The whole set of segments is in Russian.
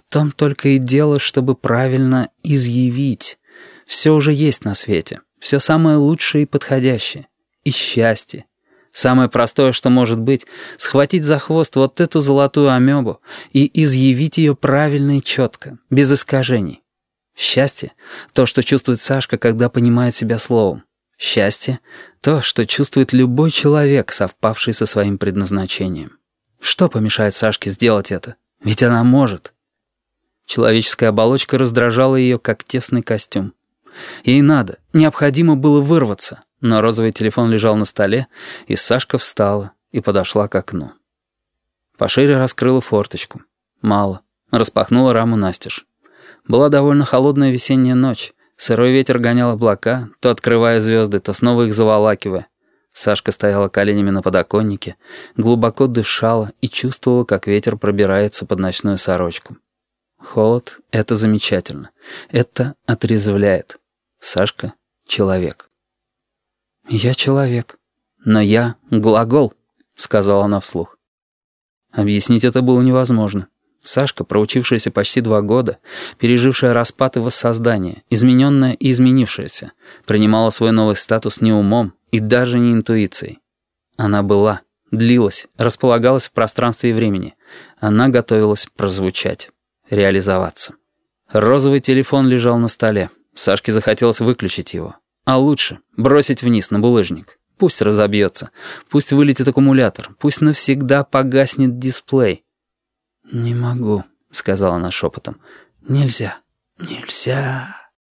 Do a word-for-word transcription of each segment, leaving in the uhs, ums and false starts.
том только и дело, чтобы правильно изъявить. Все уже есть на свете, все самое лучшее и подходящее. И счастье. Самое простое, что может быть, схватить за хвост вот эту золотую амебу и изъявить ее правильно и четко, без искажений. Счастье — то, что чувствует Сашка, когда понимает себя словом. Счастье — то, что чувствует любой человек, совпавший со своим предназначением. Что помешает Сашке сделать это? Ведь она может. Человеческая оболочка раздражала ее, как тесный костюм. Ей надо, необходимо было вырваться, но розовый телефон лежал на столе, и Сашка встала и подошла к окну. Пошире раскрыла форточку. Мало. Распахнула раму настежь. Была довольно холодная весенняя ночь. Сырой ветер гонял облака, то открывая звезды, то снова их заволакивая. Сашка стояла коленями на подоконнике, глубоко дышала и чувствовала, как ветер пробирается под ночную сорочку. Холод — это замечательно. Это отрезвляет. Сашка — человек. «Я человек, но я глагол», — сказала она вслух. Объяснить это было невозможно. Сашка, проучившаяся почти два года, пережившая распад и воссоздание, измененная и изменившаяся, принимала свой новый статус не умом и даже не интуицией. Она была, длилась, располагалась в пространстве и времени. Она готовилась прозвучать, реализоваться. Розовый телефон лежал на столе. Сашке захотелось выключить его. А лучше бросить вниз на булыжник. Пусть разобьется, пусть вылетит аккумулятор, пусть навсегда погаснет дисплей. «Не могу», — сказала она шепотом. «Нельзя, нельзя».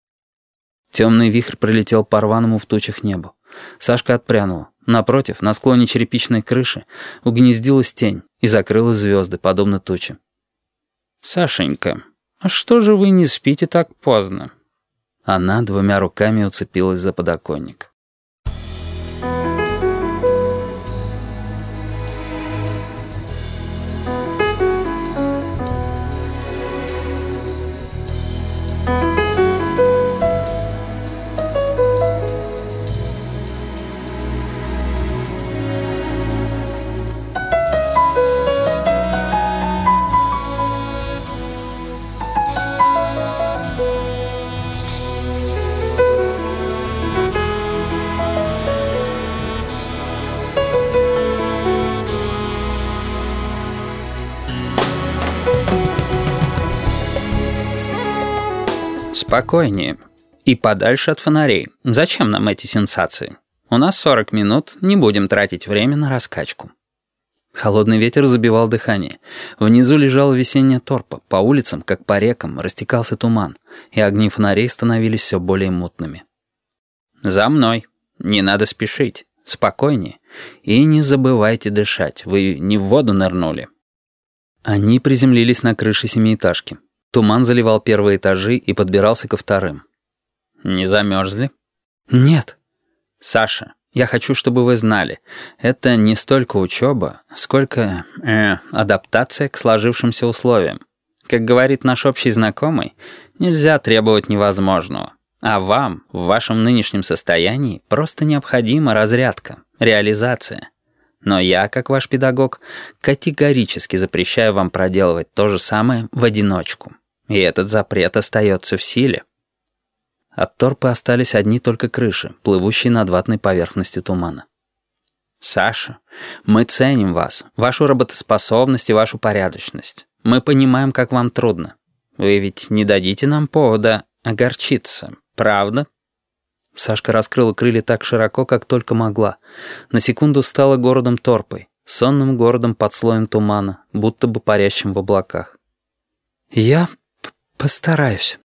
Темный вихрь пролетел по рваному в тучах небу. Сашка отпрянула. Напротив, на склоне черепичной крыши, угнездилась тень и закрыла звезды, подобно туче. «Сашенька, а что же вы не спите так поздно?» Она двумя руками уцепилась за подоконник. «Спокойнее. И подальше от фонарей. Зачем нам эти сенсации? У нас сорок минут, не будем тратить время на раскачку». Холодный ветер забивал дыхание. Внизу лежала весенняя торпа. По улицам, как по рекам, растекался туман, и огни фонарей становились все более мутными. «За мной. Не надо спешить. Спокойнее. И не забывайте дышать. Вы не в воду нырнули». Они приземлились на крыше семиэтажки. Туман заливал первые этажи и подбирался ко вторым. «Не замерзли?» «Нет». «Саша, я хочу, чтобы вы знали, это не столько учеба, сколько э, адаптация к сложившимся условиям. Как говорит наш общий знакомый, нельзя требовать невозможного. А вам, в вашем нынешнем состоянии, просто необходима разрядка, реализация. Но я, как ваш педагог, категорически запрещаю вам проделывать то же самое в одиночку. И этот запрет остается в силе». От торпы остались одни только крыши, плывущие над ватной поверхностью тумана. «Саша, мы ценим вас, вашу работоспособность и вашу порядочность. Мы понимаем, как вам трудно. Вы ведь не дадите нам повода огорчиться, правда?» Сашка раскрыла крылья так широко, как только могла. На секунду стала городом торпой, сонным городом под слоем тумана, будто бы парящим в облаках. «Я постараюсь».